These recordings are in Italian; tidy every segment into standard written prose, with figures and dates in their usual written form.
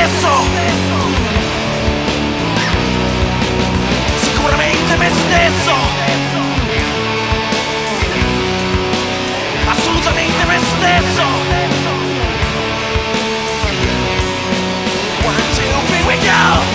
stesso, sicuramente me stesso, assolutamente me stesso. 1, 2, 3, we go!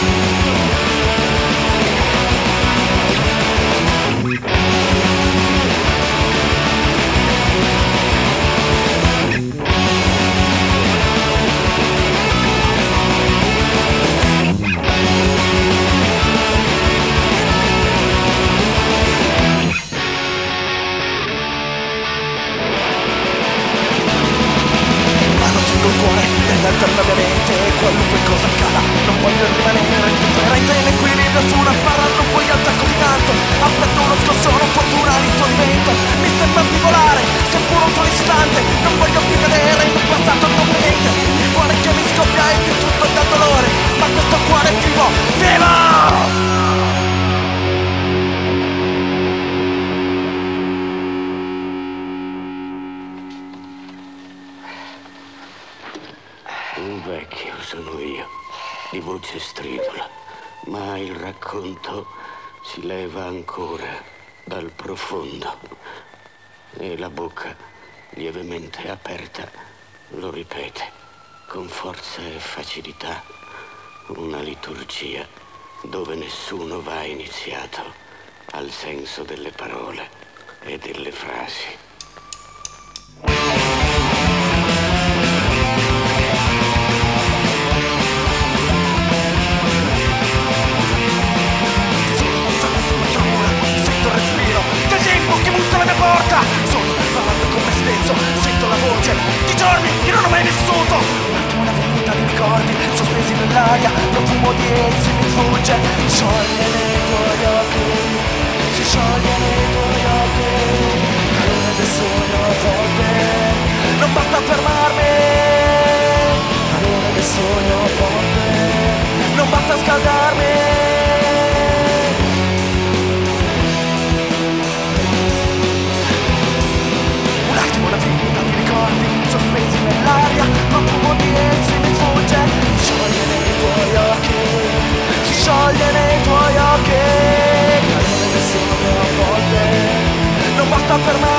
Nell'alterna mia mente, qualunque cosa accada, non voglio rimanere in equilibrio su una barra non puoi alta così tanto. Aspetto uno scossone, un po' su un alito di vento, mi sembra di volare, seppur un solo istante. Non voglio più cadere in un passato non presente. Il cuore che mi scoppia è distrutto dal dolore, ma questo cuore è vivo, vivo! Un vecchio sono io, di voce stridula, ma il racconto si leva ancora dal profondo e la bocca, lievemente aperta, lo ripete con forza e facilità, una liturgia dove nessuno va iniziato al senso delle parole e delle frasi. Sono parlando con me stesso, sento la voce di giorni che non ho mai vissuto. Una vita di ricordi sospesi nell'aria, profumo di essi mi sfugge. Scioglie nei tuoi occhi, si scioglie nei tuoi occhi. Calore del sogno a volte non basta fermarmi. Calore del sogno a volte non basta scaldarmi. Una vita di ricordi sospesi nell'aria, profumo di essi mi sfugge. Si scioglie nei tuoi occhi, si scioglie nei tuoi occhi. Calore del sogno a volte non basta per me.